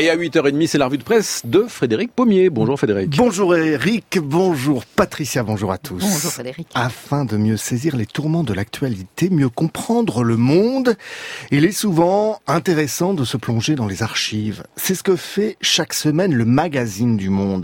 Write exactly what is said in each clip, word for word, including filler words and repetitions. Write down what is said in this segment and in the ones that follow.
Et à huit heures trente, c'est la revue de presse de Frédéric Pommier. Bonjour Frédéric. Bonjour Eric, bonjour Patricia, bonjour à tous. Bonjour Frédéric. Afin de mieux saisir les tourments de l'actualité, mieux comprendre le monde, il est souvent intéressant de se plonger dans les archives. C'est ce que fait chaque semaine le magazine du Monde,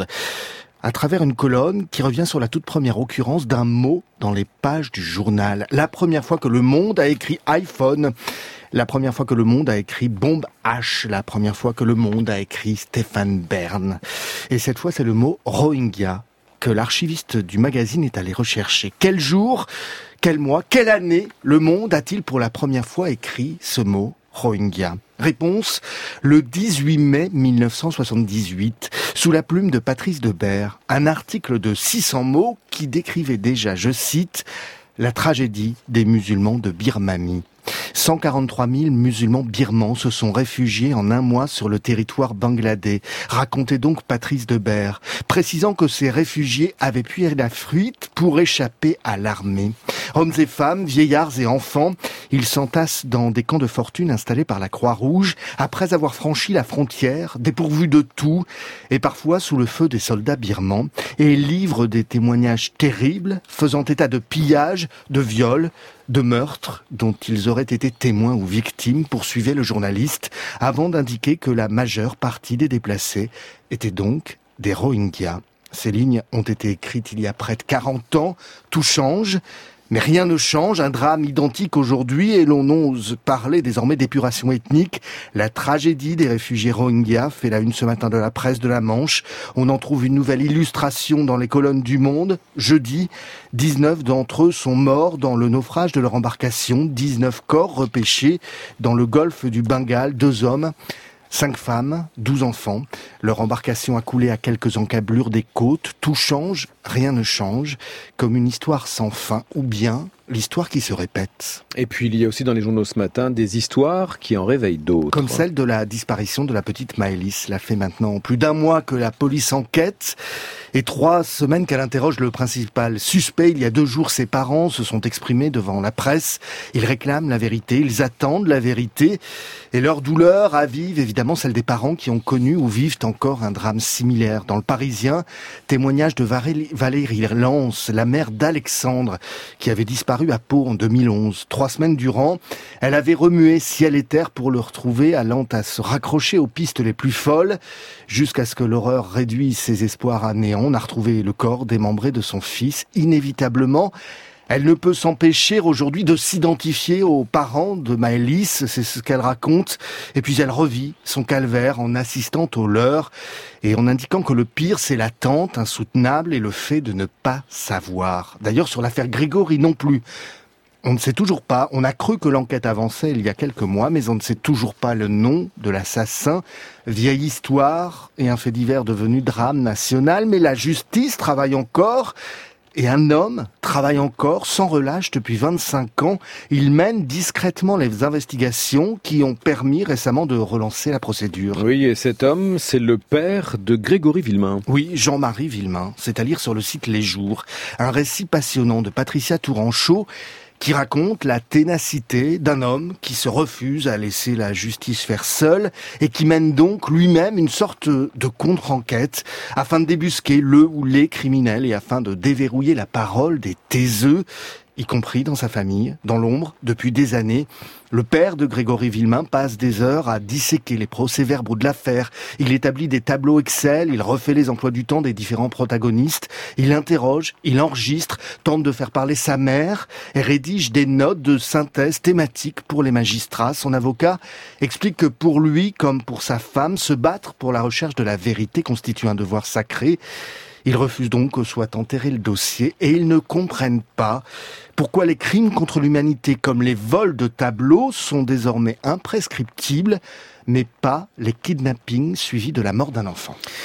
à travers une colonne qui revient sur la toute première occurrence d'un mot dans les pages du journal. La première fois que le Monde a écrit iPhone, la première fois que le Monde a écrit bombe H, la première fois que le Monde a écrit Stéphane Bern. Et cette fois, c'est le mot Rohingya que l'archiviste du magazine est allé rechercher. Quel jour, quel mois, quelle année le Monde a-t-il pour la première fois écrit ce mot Rohingya? Réponse, le dix-huit mai mille neuf cent soixante-dix-huit, sous la plume de Patrice Debert, un article de six cents mots qui décrivait déjà, je cite, la tragédie des musulmans de Birmanie. cent quarante-trois mille musulmans birmans se sont réfugiés en un mois sur le territoire bangladais, racontait donc Patrice Debert, précisant que ces réfugiés avaient pris la fuite pour échapper à l'armée. Hommes et femmes, vieillards et enfants, ils s'entassent dans des camps de fortune installés par la Croix-Rouge après avoir franchi la frontière, dépourvus de tout, et parfois sous le feu des soldats birmans, et livrent des témoignages terribles, faisant état de pillages, de viols, de meurtres dont ils auraient été témoins ou victimes, poursuivait le journaliste, avant d'indiquer que la majeure partie des déplacés étaient donc des Rohingyas. Ces lignes ont été écrites il y a près de quarante ans, tout change, mais rien ne change, un drame identique aujourd'hui et l'on ose parler désormais d'épuration ethnique. La tragédie des réfugiés Rohingyas fait la une ce matin de la presse de la Manche. On en trouve une nouvelle illustration dans les colonnes du Monde. Jeudi, dix-neuf d'entre eux sont morts dans le naufrage de leur embarcation. dix-neuf corps repêchés dans le golfe du Bengale, deux hommes, cinq femmes, douze enfants. Leur embarcation a coulé à quelques encablures des côtes. Tout change, rien ne change, comme une histoire sans fin, ou bien l'histoire qui se répète. Et puis il y a aussi dans les journaux ce matin des histoires qui en réveillent d'autres. Comme celle de la disparition de la petite Maëlys. Cela fait maintenant plus d'un mois que la police enquête et trois semaines qu'elle interroge le principal suspect. Il y a deux jours, ses parents se sont exprimés devant la presse. Ils réclament la vérité, ils attendent la vérité. Et leur douleur avive évidemment celle des parents qui ont connu ou vivent encore un drame similaire. Dans le Parisien, témoignage de Valérie Lance, la mère d'Alexandre, qui avait disparu à Pau en deux mille onze. Trois semaines durant, elle avait remué ciel et terre pour le retrouver, allant à se raccrocher aux pistes les plus folles, jusqu'à ce que l'horreur réduise ses espoirs à néant. On a retrouvé le corps démembré de son fils. Inévitablement, elle ne peut s'empêcher aujourd'hui de s'identifier aux parents de Maëlys, c'est ce qu'elle raconte, et puis elle revit son calvaire en assistant aux leurs, et en indiquant que le pire c'est l'attente insoutenable et le fait de ne pas savoir. D'ailleurs sur l'affaire Grégory non plus, on ne sait toujours pas, on a cru que l'enquête avançait il y a quelques mois, mais on ne sait toujours pas le nom de l'assassin. Vieille histoire et un fait divers devenu drame national, mais la justice travaille encore. Et un homme travaille encore sans relâche depuis vingt-cinq ans. Il mène discrètement les investigations qui ont permis récemment de relancer la procédure. Oui, et cet homme, c'est le père de Grégory Villemain. Oui, Jean-Marie Villemain. C'est à lire sur le site Les Jours. Un récit passionnant de Patricia Touranchot qui raconte la ténacité d'un homme qui se refuse à laisser la justice faire seule et qui mène donc lui-même une sorte de contre-enquête afin de débusquer le ou les criminels et afin de déverrouiller la parole des taiseux, y compris dans sa famille, dans l'ombre, depuis des années. Le père de Grégory Villemain passe des heures à disséquer les procès-verbaux de l'affaire. Il établit des tableaux Excel, il refait les emplois du temps des différents protagonistes. Il interroge, il enregistre, tente de faire parler sa mère et rédige des notes de synthèse thématiques pour les magistrats. Son avocat explique que pour lui, comme pour sa femme, se battre pour la recherche de la vérité constitue un devoir sacré. Ils refusent donc que soit enterré le dossier et ils ne comprennent pas pourquoi les crimes contre l'humanité comme les vols de tableaux sont désormais imprescriptibles, mais pas les kidnappings suivis de la mort d'un enfant.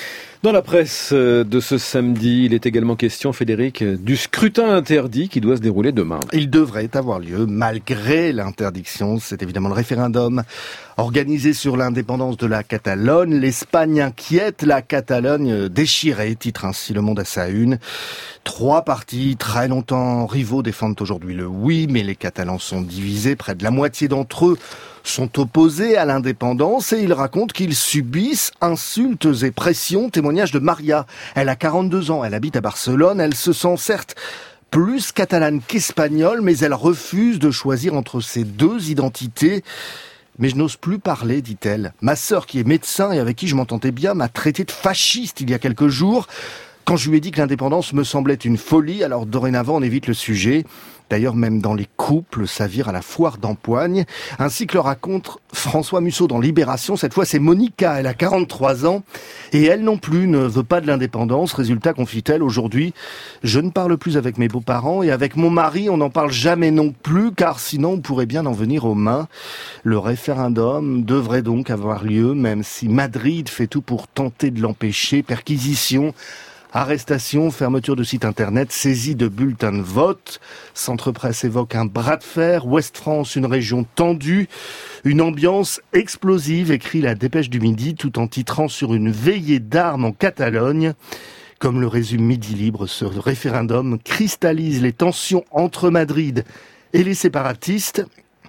Dans la presse de ce samedi, il est également question, Frédéric, du scrutin interdit qui doit se dérouler demain. Il devrait avoir lieu malgré l'interdiction. C'est évidemment le référendum organisé sur l'indépendance de la Catalogne. L'Espagne inquiète, la Catalogne déchirée, titre ainsi Le Monde à sa une. Trois partis très longtemps rivaux défendent aujourd'hui le oui, mais les Catalans sont divisés. Près de la moitié d'entre eux sont opposés à l'indépendance et ils racontent qu'ils subissent insultes et pressions. Témoignage de Maria. Elle a quarante-deux ans, elle habite à Barcelone, elle se sent certes plus catalane qu'espagnole, mais elle refuse de choisir entre ces deux identités. Mais je n'ose plus parler, dit-elle. Ma sœur, qui est médecin et avec qui je m'entendais bien, m'a traité de fasciste il y a quelques jours. Quand je lui ai dit que l'indépendance me semblait une folie, alors dorénavant on évite le sujet. D'ailleurs, même dans les couples, ça vire à la foire d'empoigne. Ainsi que le raconte François Musso dans Libération. Cette fois, c'est Monica. Elle a quarante-trois ans. Et elle non plus ne veut pas de l'indépendance. Résultat, confie-t-elle, aujourd'hui, je ne parle plus avec mes beaux-parents. Et avec mon mari, on n'en parle jamais non plus, car sinon, on pourrait bien en venir aux mains. Le référendum devrait donc avoir lieu, même si Madrid fait tout pour tenter de l'empêcher. Perquisition, arrestation, fermeture de site internet, saisie de bulletins de vote. Centre Presse évoque un bras de fer. Ouest France, une région tendue. Une ambiance explosive, écrit la Dépêche du Midi, tout en titrant sur une veillée d'armes en Catalogne. Comme le résume Midi Libre, ce référendum cristallise les tensions entre Madrid et les séparatistes.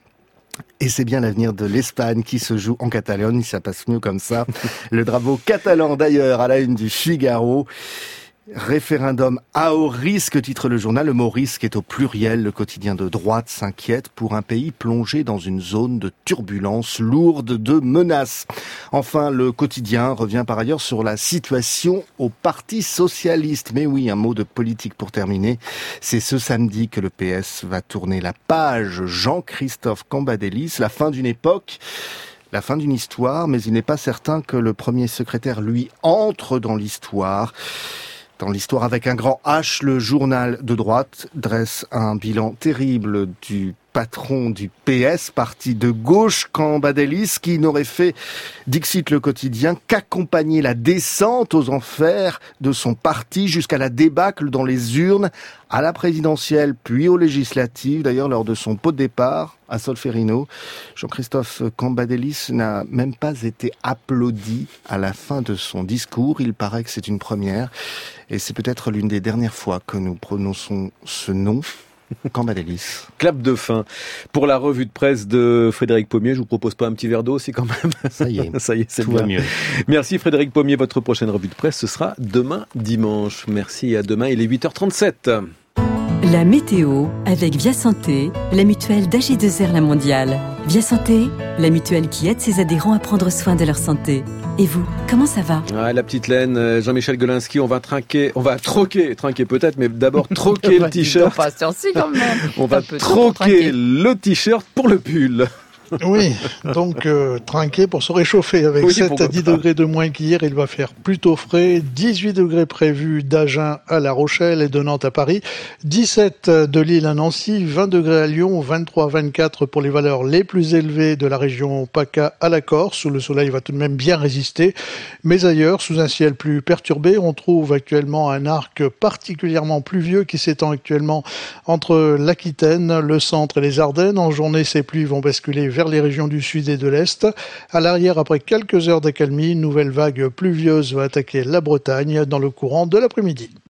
Et c'est bien l'avenir de l'Espagne qui se joue en Catalogne, ça passe mieux comme ça. Le drapeau catalan d'ailleurs à la une du Figaro. Référendum à haut risque, titre le journal. Le mot risque est au pluriel. Le quotidien de droite s'inquiète pour un pays plongé dans une zone de turbulence lourde de menaces. Enfin, le quotidien revient par ailleurs sur la situation au Parti socialiste. Mais oui, un mot de politique pour terminer. C'est ce samedi que le P S va tourner la page. Jean-Christophe Cambadélis, la fin d'une époque, la fin d'une histoire, mais il n'est pas certain que le premier secrétaire, lui, entre dans l'histoire. Dans l'histoire avec un grand H, le journal de droite dresse un bilan terrible du patron du P S, parti de gauche, Cambadélis, qui n'aurait fait, dixit le quotidien, qu'accompagner la descente aux enfers de son parti jusqu'à la débâcle dans les urnes, à la présidentielle, puis aux législatives. D'ailleurs, lors de son pot de départ à Solferino, Jean-Christophe Cambadélis n'a même pas été applaudi à la fin de son discours. Il paraît que c'est une première, et c'est peut-être l'une des dernières fois que nous prononçons ce nom. Cambadélis. Clap de fin. Pour la revue de presse de Frédéric Pommier, je vous propose pas un petit verre d'eau aussi quand même. Ça y est. Ça y est, c'est tout bien. va mieux. Merci Frédéric Pommier. Votre prochaine revue de presse, ce sera demain dimanche. Merci, à demain. Il est huit heures trente-sept. La météo avec Via Santé, la mutuelle d'A G deux R La Mondiale. Via Santé, la mutuelle qui aide ses adhérents à prendre soin de leur santé. Et vous, comment ça va? Ah, la petite laine, Jean-Michel Golinski, on va trinquer, on va troquer, trinquer peut-être, mais d'abord troquer le t-shirt. Pas sûr-ci quand même. On va troquer le t-shirt pour le pull. Oui, donc euh, trinquer pour se réchauffer avec Oui, sept à dix degrés de moins qu'hier, il va faire plutôt frais. dix-huit degrés prévus d'Agen à La Rochelle et de Nantes à Paris. dix-sept de Lille à Nancy, vingt degrés à Lyon, vingt-trois vingt-quatre pour les valeurs les plus élevées de la région PACA à la Corse, où le soleil va tout de même bien résister. Mais ailleurs, sous un ciel plus perturbé, on trouve actuellement un arc particulièrement pluvieux qui s'étend actuellement entre l'Aquitaine, le centre et les Ardennes. En journée, ces pluies vont basculer vers les régions du sud et de l'est. À l'arrière, après quelques heures d'accalmie, une nouvelle vague pluvieuse va attaquer la Bretagne dans le courant de l'après-midi.